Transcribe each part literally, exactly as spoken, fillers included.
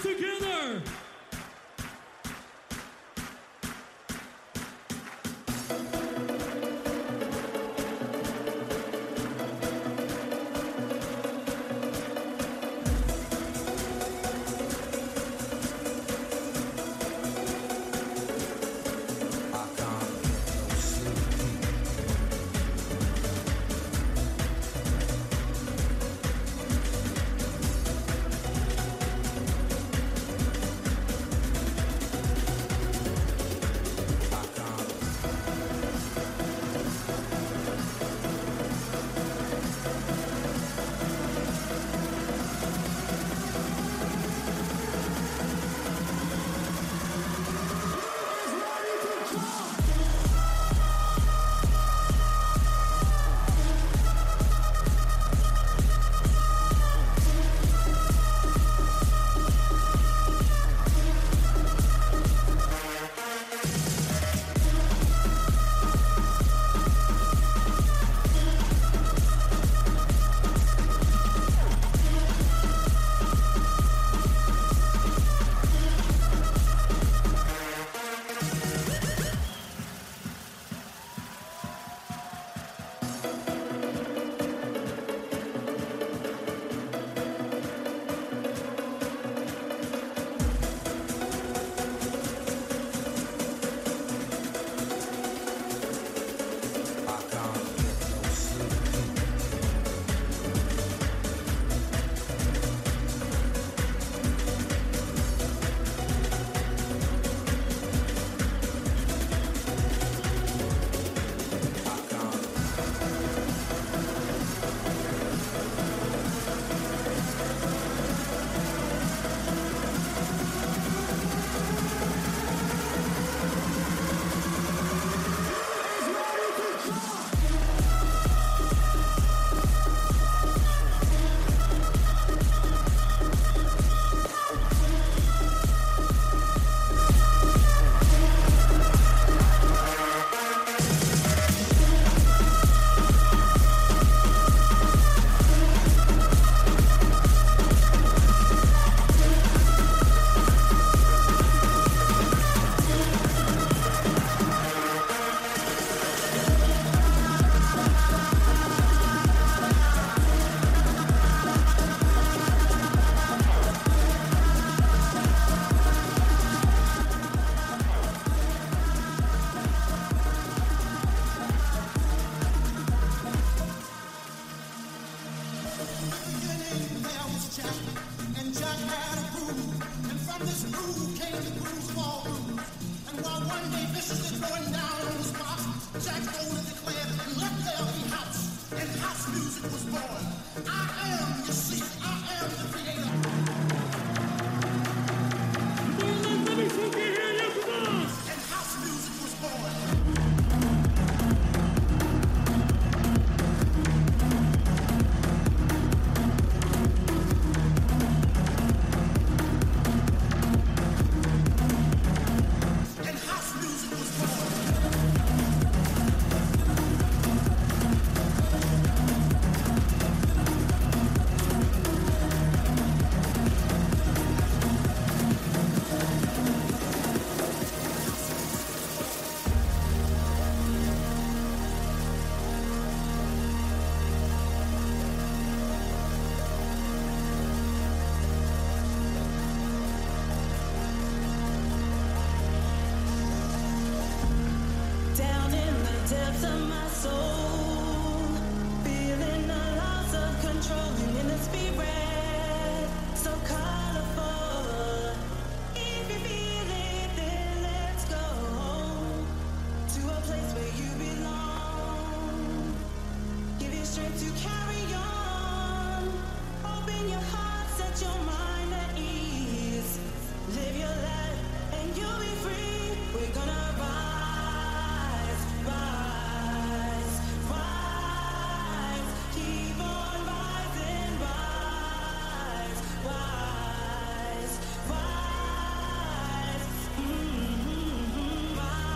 together.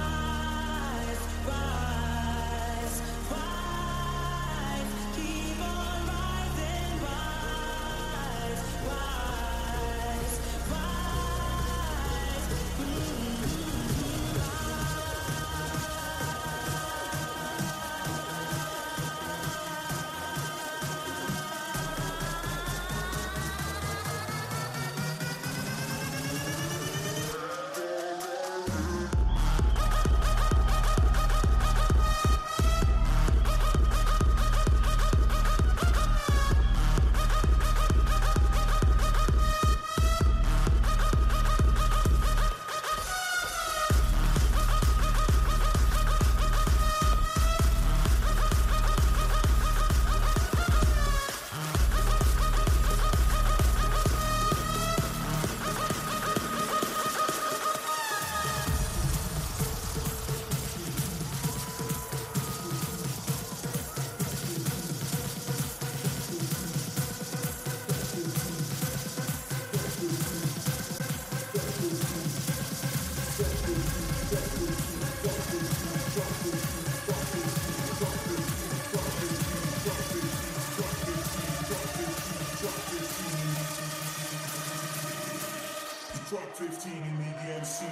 Rise, rise, keep on. fifteen in the E M C.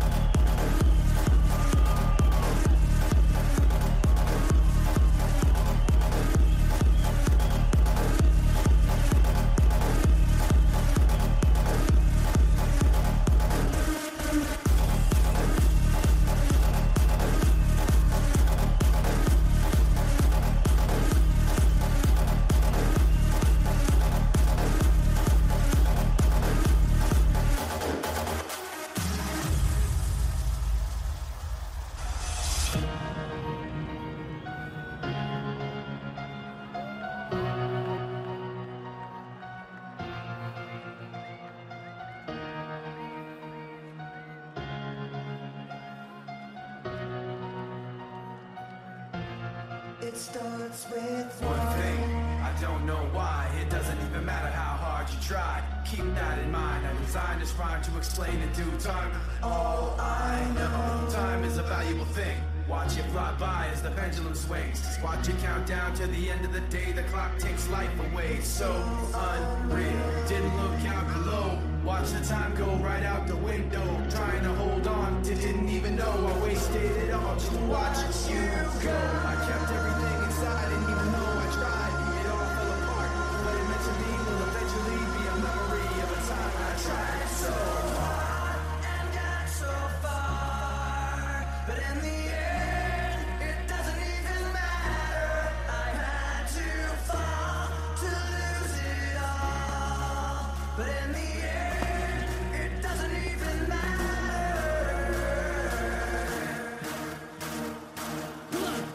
It starts with one thing, I don't know why. It doesn't even matter how hard you try. Keep that in mind. I designed this rhyme to explain in due time. All I know, time is a valuable thing. Watch it fly by as the pendulum swings. Watch it count down to the end of the day. The clock takes life away. So unreal. Didn't look out below. Watch the time go right out the window. Trying to hold on to didn't even know I wasted it all just to watch you go. I kept everything inside and even though I tried, it all fell apart. What it meant to me will eventually be a memory of a time I tried so hard and got so far. But in the end, it doesn't even matter. I had to fall to lose it all. But in the end, it doesn't even matter.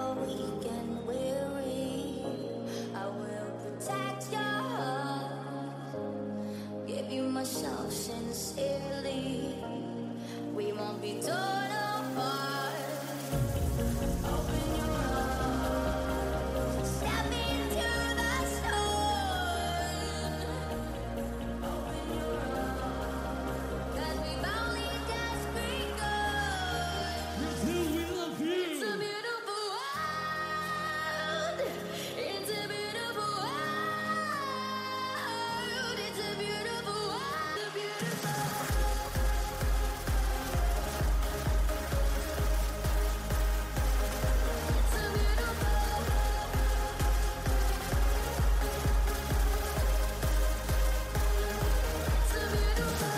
you're weak and weary, I will protect your heart, give you myself sincerely. We won't be torn apart. Open your heart, step into the sun. Open your heart, 'cause we've only just begun. Brazil, we love you. It's a beautiful world. It's a beautiful world. It's a beautiful world. It's a beautiful world. It's a beautiful It's a beautiful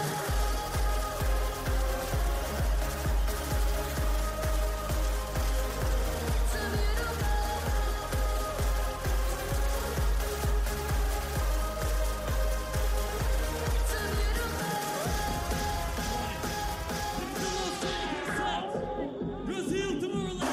It's a Brazil, tomorrow.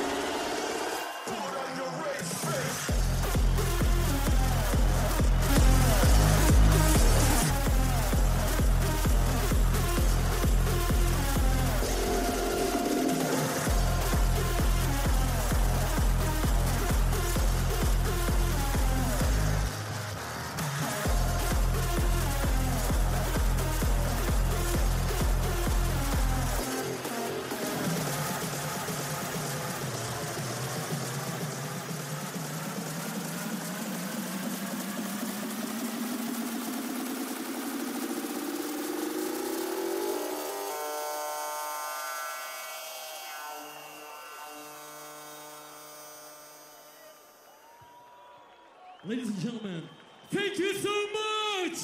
Ladies and gentlemen, thank you so much!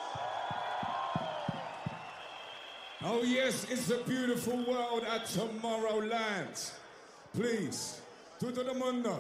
Oh yes, it's a beautiful world at Tomorrowland. Please, todo mundo.